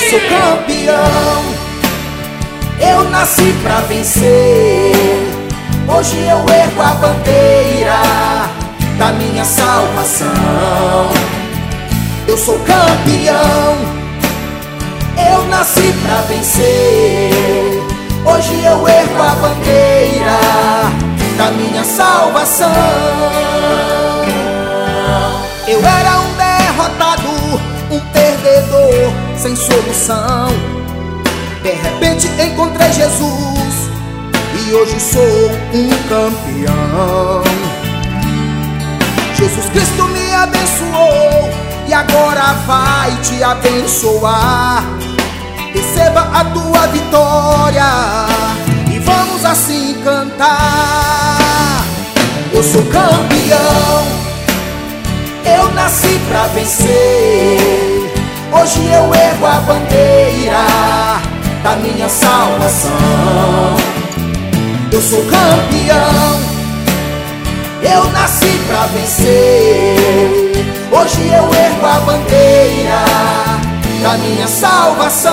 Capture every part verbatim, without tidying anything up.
sou campeão, eu nasci pra vencer. Hoje eu ergo a bandeira da minha salvação. Eu sou campeão, eu nasci pra vencer. Hoje eu ergo a bandeira da minha salvação. Eu era um derrotado, um perdedor sem solução. De repente encontrei Jesus e hoje sou um campeão. Jesus Cristo me abençoou e agora vai te abençoar. Receba a tua vitória e vamos assim cantar. Eu sou campeão, eu nasci pra vencer. Hoje eu ergo a bandeira da minha salvação. Eu sou campeão, eu nasci pra vencer. Hoje eu ergo a bandeira da minha salvação.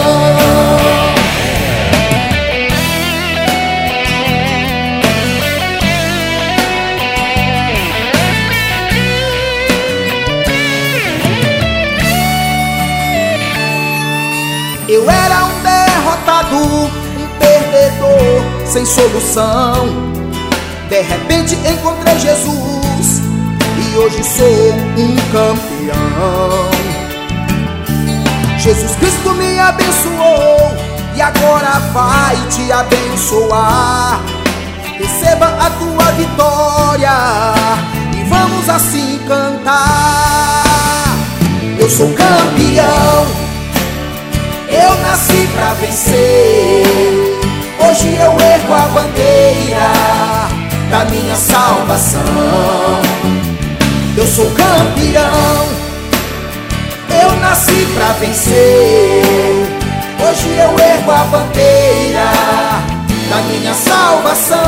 Eu era um derrotado, um perdedor sem solução. De repente encontrei Jesus e hoje sou um campeão. Jesus Cristo me abençoou e agora vai te abençoar. Receba a tua vitória e vamos assim cantar. Eu sou campeão, eu nasci pra vencer. Hoje eu ergo a bandeira da minha salvação. Eu sou campeão, eu nasci pra vencer. Hoje eu ergo a bandeira da minha salvação.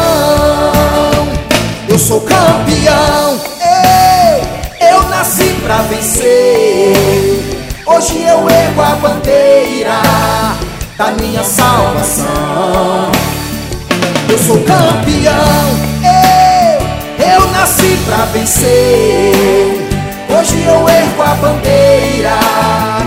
Eu sou campeão, eu, eu nasci pra vencer. Hoje eu ergo a bandeira da minha salvação. Eu sou campeão, eu, eu nasci pra vencer. Hoje eu ergo a bandeira